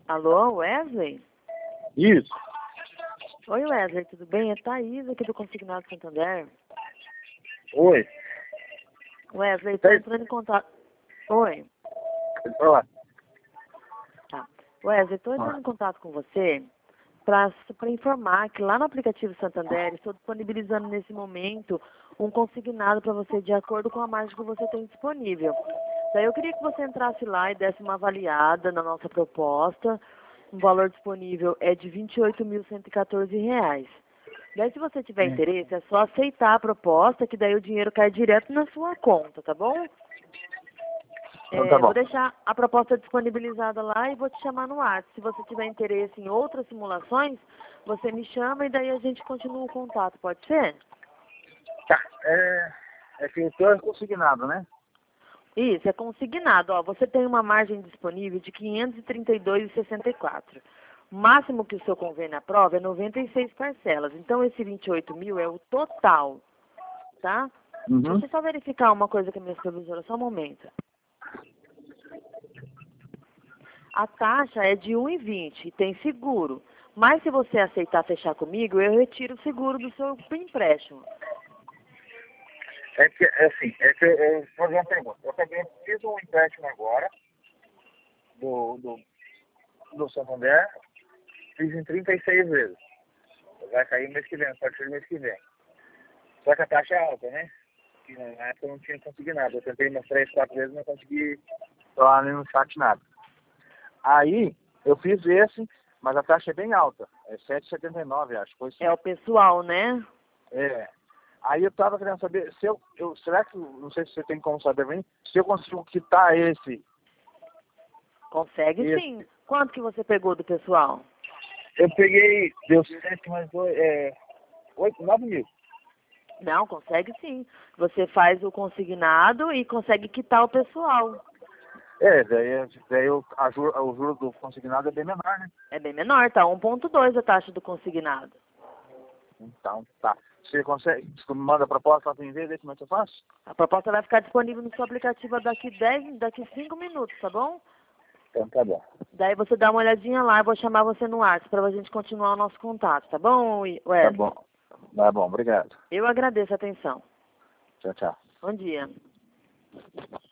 Alô, Wesley? Isso. Oi, Wesley, tudo bem? É Thaís aqui do Consignado Santander. Oi. Wesley, estou entrando em contato... Oi. Pode falar. Tá. Wesley, estou entrando em contato com você para informar que lá no aplicativo Santander estou disponibilizando nesse momento um consignado para você de acordo com a margem que você tem disponível. Daí eu queria que você entrasse lá e desse uma avaliada na nossa proposta. O valor disponível é de R$ 28.114. Daí, se você tiver interesse, é só aceitar a proposta, que daí o dinheiro cai direto na sua conta, tá bom? Então tá bom. Vou deixar a proposta disponibilizada lá e vou te chamar no WhatsApp. Se você tiver interesse em outras simulações, você me chama e daí a gente continua o contato, pode ser? Tá. É que o teu é consignado, né? Isso, é consignado. Ó, você tem uma margem disponível de R$ 532,64. O máximo que o seu convênio aprova é 96 parcelas. Então, esse 28 mil é o total, tá? Deixa eu só verificar uma coisa com a minha supervisora, só um momento. A taxa é de 1,20 e tem seguro. Mas se você aceitar fechar comigo, eu retiro o seguro do seu empréstimo. É que, eu vou fazer uma pergunta. Eu também fiz um empréstimo agora, do Santander, fiz em 36 vezes. Vai cair mês que vem, a partir do mês que vem. Só que a taxa é alta, né? Que na época eu não tinha conseguido nada. Eu tentei umas 3, 4 vezes e não consegui lá no chat nada. Aí, eu fiz esse, mas a taxa é bem alta. É 7,79, acho. Foi assim. É o pessoal, né? É. Aí eu tava querendo saber, se será que, não sei se você tem como saber bem, se eu consigo quitar esse. Consegue sim. Quanto que você pegou do pessoal? Eu peguei, deu 7 mais 8, 9 mil. Não, consegue sim. Você faz o consignado e consegue quitar o pessoal. Daí o juro do consignado é bem menor, né? É bem menor, tá? 1,2 a taxa do consignado. Então, tá. Você consegue, você manda a proposta lá pra mim ver, daí como é que eu faço? A proposta vai ficar disponível no seu aplicativo daqui 5 minutos, tá bom? Então tá bom. Daí você dá uma olhadinha lá, eu vou chamar você no WhatsApp pra gente continuar o nosso contato, tá bom, Wesley? Tá bom. Tá bom, obrigado. Eu agradeço a atenção. Tchau, tchau. Bom dia.